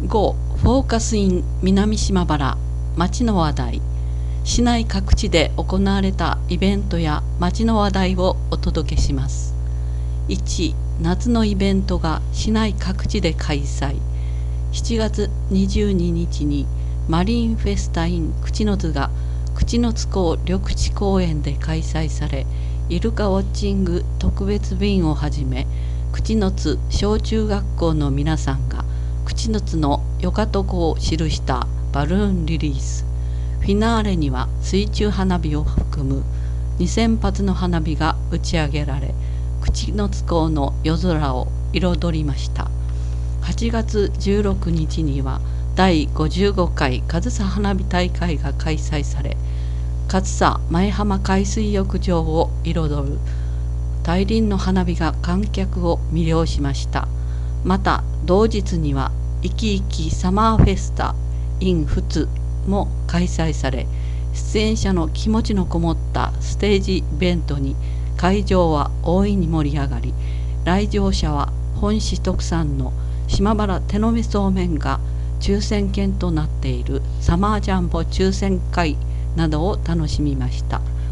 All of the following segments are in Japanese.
5. フォーカスイン南島原町の話題。市内各地で行われたイベントや町の話題をお届けします。1. 夏のイベントが市内各地で開催。7月22日にマリンフェスタイン口の津が口の津港緑地公園で開催され、イルカウォッチング特別便をはじめ、口の津小中学校の皆さんが口の津のよかとこを記したバルーンリリース。フィナーレには水中花火を含む2000発の花火が打ち上げられ、口の津港の夜空を彩りました。8月16日には第55回上総花火大会が開催され、上総前浜海水浴場を彩る大輪の花火が観客を魅了しました。また同日にはイキイキサマーフェスタ in 富津も開催され、出演者の気持ちのこもったステージイベントに会場は大いに盛り上がり、来場者は本市特産の島原手延べそうめんが抽選券となっているサマージャンボ抽選会などを楽しみました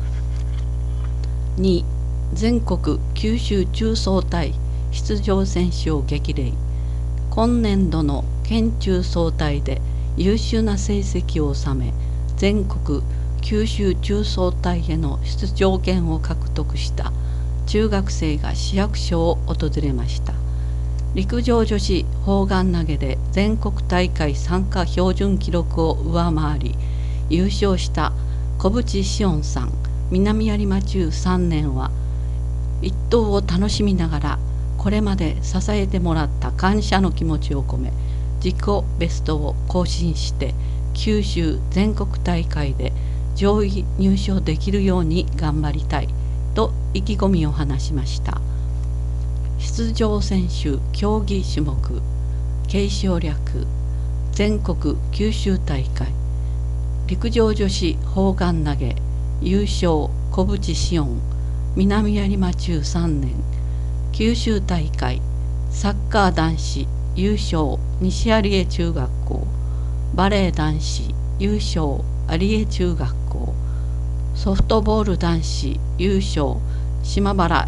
。2. 全国九州中総体出場選手を激励。今年度の県中総体で優秀な成績を収め、全国九州中総体への出場権を獲得した中学生が市役所を訪れました。陸上女子砲丸投げで全国大会参加標準記録を上回り優勝した小渕紫音さん、南有馬中3年は、一等を楽しみながらこれまで支えてもらった感謝の気持ちを込め、自己ベストを更新して九州全国大会で上位入賞できるように頑張りたいと意気込みを話しました。出場選手競技種目継承略全国九州大会陸上女子砲丸投げ優勝小渕紫音南有馬中3年。九州大会サッカー男子優勝西有江中学校。バレー男子優勝有江中学校。ソフトボール男子優勝島原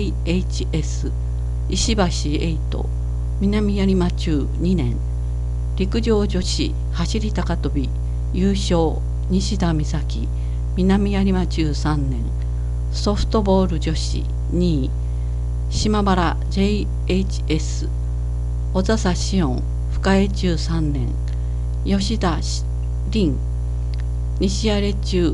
JHS 石橋エイト南有馬中2年。陸上女子走り高跳び優勝西田美咲南有馬中3年。ソフトボール女子2位島原 JHS 小笹紫音深江中3年。吉田凛西有中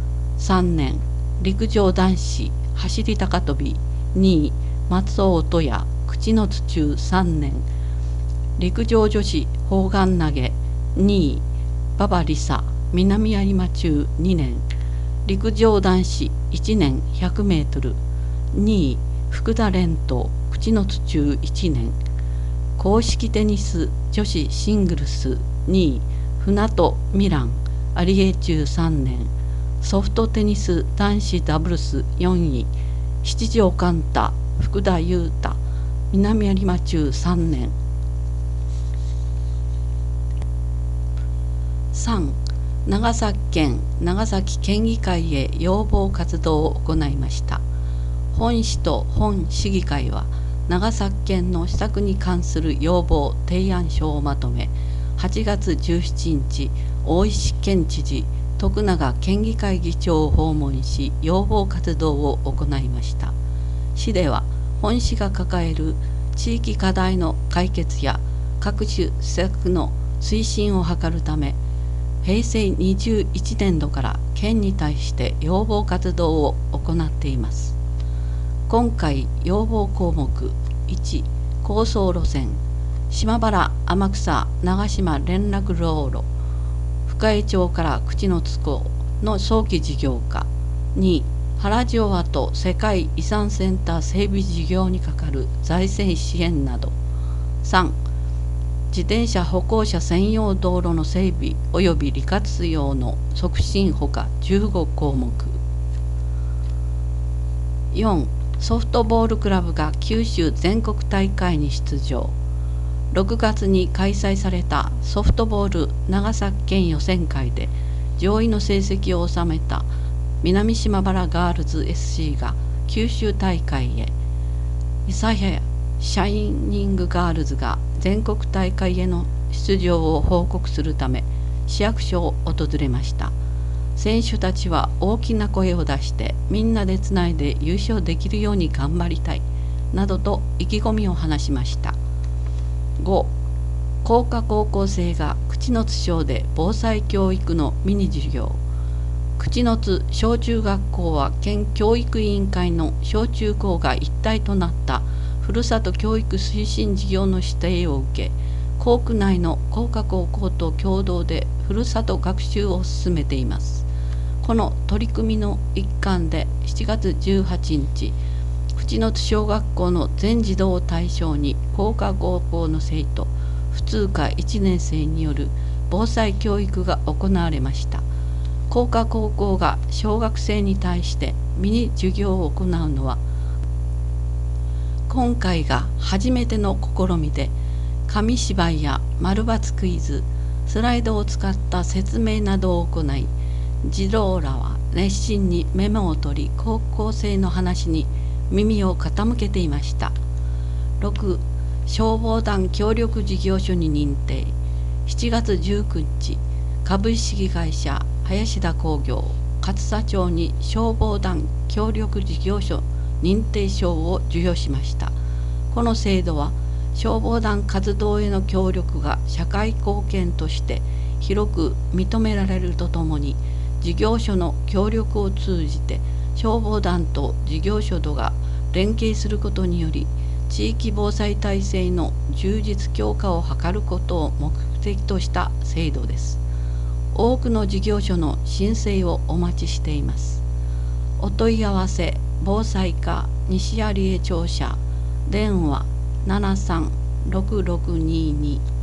3年。陸上男子走り高跳び2位松尾音也口の津中3年。陸上女子砲丸投げ2位馬場梨沙南有馬中2年。陸上男子1年100メートル2位福田蓮斗口の津中1年。公式テニス女子シングルス2位船戸美蘭有江中3年。ソフトテニス男子ダブルス4位七条寛太福田裕太南有馬中3年。3. 長崎県長崎県議会へ要望活動を行いました。本市と本市議会は長崎県の施策に関する要望提案書をまとめ、8月17日大石県知事徳永県議会議長を訪問し要望活動を行いました。市では本市が抱える地域課題の解決や各種施策の推進を図るため、平成21年度から県に対して要望活動を行っています。今回要望項目1、構想路線島原天草長島連絡道路深江町から口の津港の早期事業化。2、原城跡世界遺産センター整備事業に係る財政支援など。3、自転車歩行者専用道路の整備及び利活用の促進ほか15項目。4、ソフトボールクラブが九州全国大会に出場。 6月に開催されたソフトボール長崎県予選会で上位の成績を収めた南島原ガールズ SC が九州大会へ、諫早シャイニングガールズが全国大会への出場を報告するため市役所を訪れました。選手たちは大きな声を出してみんなでつないで優勝できるように頑張りたいなどと意気込みを話しました。5. 工科高校生が口の津小で防災教育のミニ授業。口の津小中学校は県教育委員会の小中高が一体となったふるさと教育推進事業の指定を受け、校区内の工科高校と共同でふるさと学習を進めています。この取り組みの一環で7月18日、口の津小学校の全児童を対象に工科高校の生徒普通科1年生による防災教育が行われました。工科高校が小学生に対してミニ授業を行うのは今回が初めての試みで、紙芝居や丸×クイズ、スライドを使った説明などを行い、児童らは熱心にメモを取り、高校生の話に耳を傾けていました。6. 消防団協力事業所に認定。7月19日、株式会社林田工業勝佐町に消防団協力事業所認定証を授与しました。この制度は消防団活動への協力が社会貢献として広く認められるとともに、事業所の協力を通じて消防団と事業所とが連携することにより、地域防災体制の充実強化を図ることを目的とした制度です。多くの事業所の申請をお待ちしています。お問い合わせ防災課西有江庁舎、電話736622